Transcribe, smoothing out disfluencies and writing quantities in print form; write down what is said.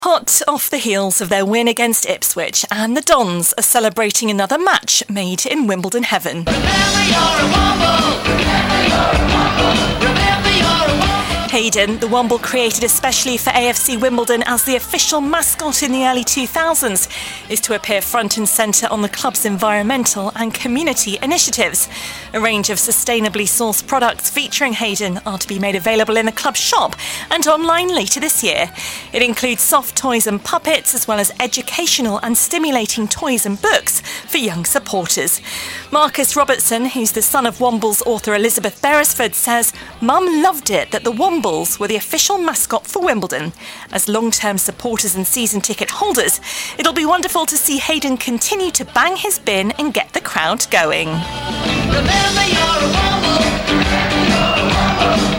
Hot off the heels of their win against Ipswich, and the Dons are celebrating another match made in Wimbledon heaven. Hayden, the Womble created especially for AFC Wimbledon as the official mascot in the early 2000s, is to appear front and centre on the club's environmental and community initiatives. A range of sustainably sourced products featuring Hayden are to be made available in the club shop and online later this year. It includes soft toys and puppets, as well as educational and stimulating toys and books for young supporters. Marcus Robertson, who's the son of Womble's author Elizabeth Beresford, says Mum loved it that the Wombles were the official mascot for Wimbledon. As long-term supporters and season ticket holders, it'll be wonderful to see Hayden continue to bang his bin and get the crowd going. Remember you're a Womble.